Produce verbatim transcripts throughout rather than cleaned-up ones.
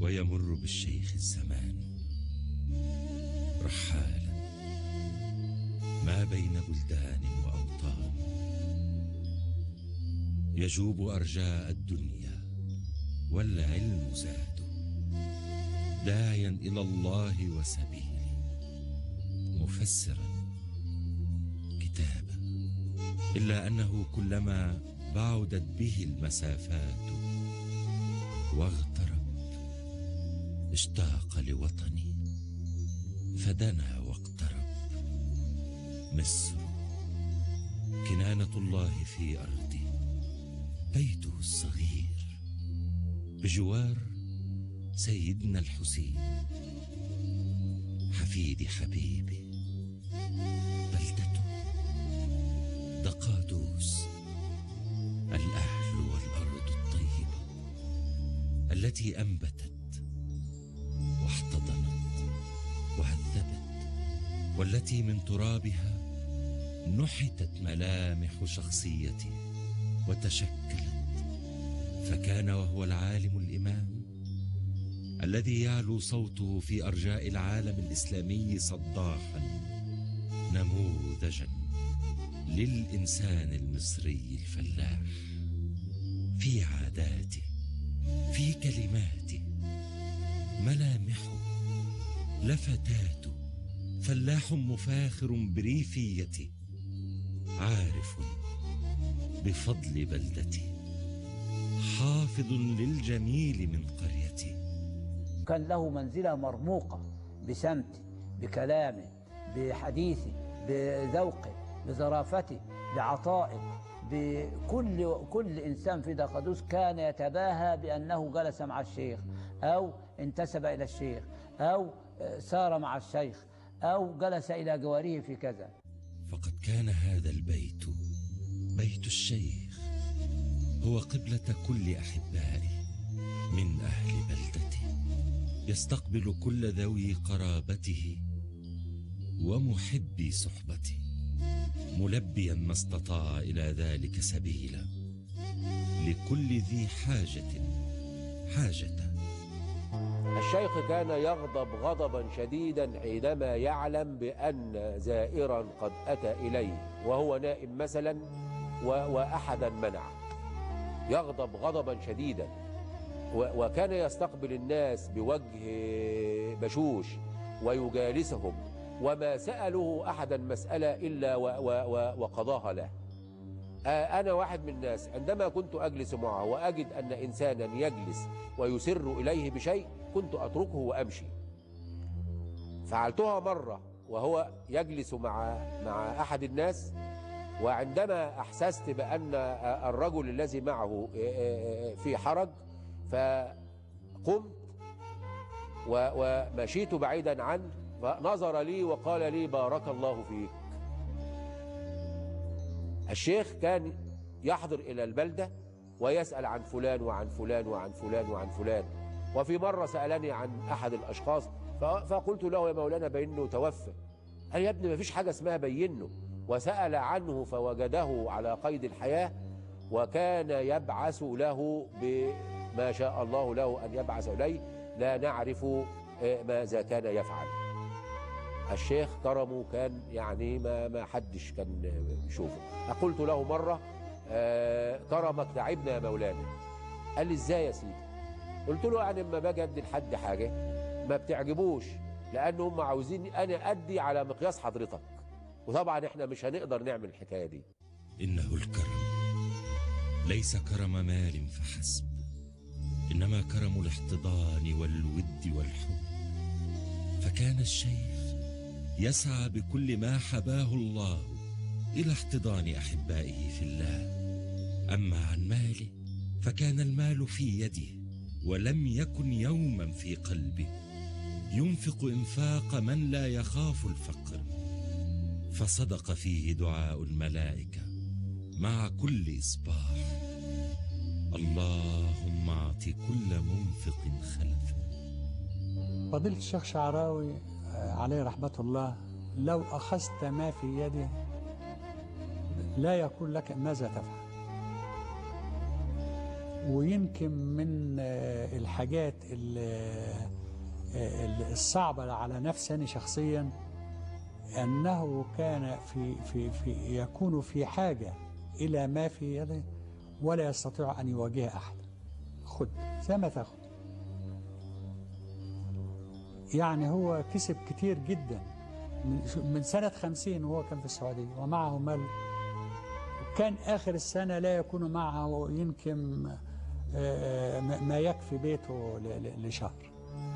ويمر بالشيخ الزمان رحالا ما بين بلدان وأوطان، يجوب أرجاء الدنيا والعلم زاده، داعيا إلى الله وسبيله، مفسرا كتابا، إلا أنه كلما بعدت به المسافات واغترب اشتاق لوطني فدنا واقترب. مصر كنانة الله في أرضه، بيته الصغير بجوار سيدنا الحسين حفيد حبيبي، بلدته دقادوس، الأهل والأرض الطيبة التي أنبتت واحتضنت وهذبت، والتي من ترابها نحتت ملامح شخصيته وتشكلت، فكان وهو العالم الإمام الذي يعلو صوته في أرجاء العالم الإسلامي صداحا، نموذجا للإنسان المصري الفلاح، في عاداته، في كلماته، ملامحه، لفتاته، فلاح مفاخر بريفيته، عارف بفضل بلدته، حافظ للجميل من قريته. كان له منزلة مرموقة بسمته، بكلامه، بحديثه، بذوقه، بظرافته، بعطائه، بكل كل إنسان في دقادوس كان يتباهى بأنه جلس مع الشيخ أو انتسب إلى الشيخ أو سار مع الشيخ أو جلس إلى جواره في كذا. فقد كان هذا البيت بيت الشيخ هو قبلة كل أحبائه من أهل بلدته، يستقبل كل ذوي قرابته ومحبي صحبته، ملبيا ما استطاع إلى ذلك سبيلا، لكل ذي حاجة حاجته. الشيخ كان يغضب غضبا شديدا حينما يعلم بأن زائرا قد أتى إليه وهو نائم مثلا وأحدا منعه، يغضب غضبا شديدا، وكان يستقبل الناس بوجه بشوش ويجالسهم، وما سألوا أحدا مسألة إلا وقضاها له. أنا واحد من الناس عندما كنت أجلس معه وأجد أن إنسانا يجلس ويسر إليه بشيء كنت أتركه وأمشي. فعلتها مرة وهو يجلس مع مع أحد الناس، وعندما أحسست بأن الرجل الذي معه في حرج فقمت ومشيت بعيدا عنه، فنظر لي وقال لي بارك الله فيك. الشيخ كان يحضر إلى البلدة ويسأل عن فلان وعن فلان وعن فلان وعن فلان، وفي مرة سألني عن أحد الأشخاص فقلت له يا مولانا بينه توفى. قال يا ابني ما فيش حاجة اسمها بينه، وسأل عنه فوجده على قيد الحياة، وكان يبعث له بما شاء الله له أن يبعث إليه، لا نعرف ماذا كان يفعل. الشيخ كرمه كان يعني ما ما حدش كان يشوفه. قلت له مرة آه كرمك تعبنا يا مولانا. قال لي ازاي يا سيدي؟ قلت له يعني لما باجي ادي لحد حاجة ما بتعجبوش، لأن هم عاوزين أنا أدي على مقياس حضرتك، وطبعا احنا مش هنقدر نعمل الحكاية دي. إنه الكرم ليس كرم مال فحسب، إنما كرم الاحتضان والود والحب. فكان الشيخ يسعى بكل ما حباه الله إلى احتضان أحبائه في الله. أما عن ماله فكان المال في يده ولم يكن يوما في قلبه، ينفق إنفاق من لا يخاف الفقر، فصدق فيه دعاء الملائكة مع كل إصباح: اللهم أعط كل منفق خلفا. فضيلة الشيخ شعراوي عليه رحمة الله لو أخذت ما في يده لا يقول لك ماذا تفعل، ويمكن من الحاجات الصعبة على نفسي أنا شخصيا أنه كان في في في يكون في حاجة إلى ما في يده ولا يستطيع أن يواجه أحد. خد زي ما تاخد. يعني هو كسب كتير جدا من سنة خمسين وهو كان في السعودية ومعه مال، كان آخر السنة لا يكون معه يمكن ما يكفي بيته لشهر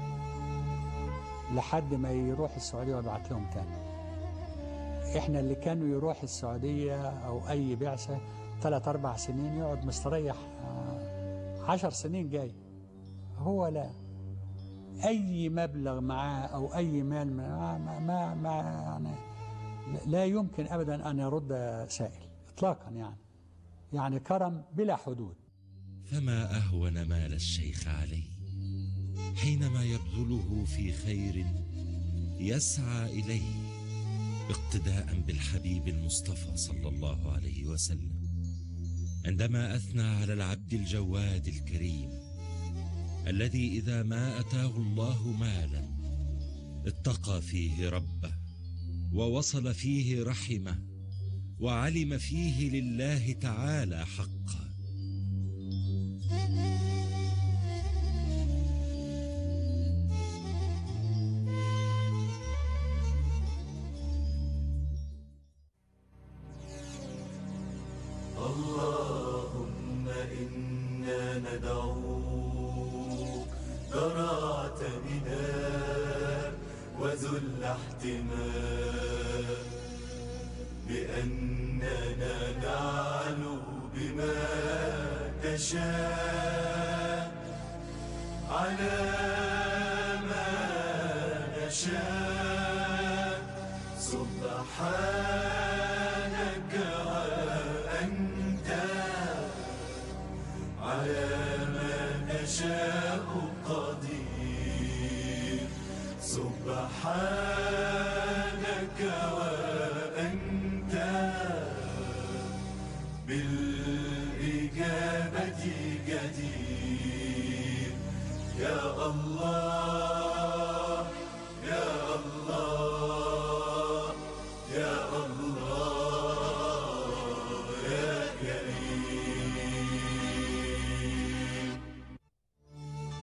لحد ما يروح السعودية ويبعت لهم تاني. احنا اللي كانوا يروح السعودية أو أي بعثة ثلاث أربع سنين يقعد مستريح عشر سنين جاي، هو لا، أي مبلغ معاه أو أي مال معاه ما, ما, ما يعني لا يمكن أبدا أن يرد سائل إطلاقا. يعني يعني كرم بلا حدود. فما أهون مال الشيخ علي حينما يبذله في خير يسعى إليه اقتداء بالحبيب المصطفى صلى الله عليه وسلم، عندما أثنى على العبد الجواد الكريم الذي إذا ما أتاه الله مالا اتقى فيه ربه ووصل فيه رحمه وعلم فيه لله تعالى حقا. اللهم إنا ندعوك ضراعة نداء وذل احتمال بأننا نعلو بما تشاء على ما نشاء سبحانك وأنت على ما نشاء قدير سبحانك وأنت بالإجابة جدير يا الله.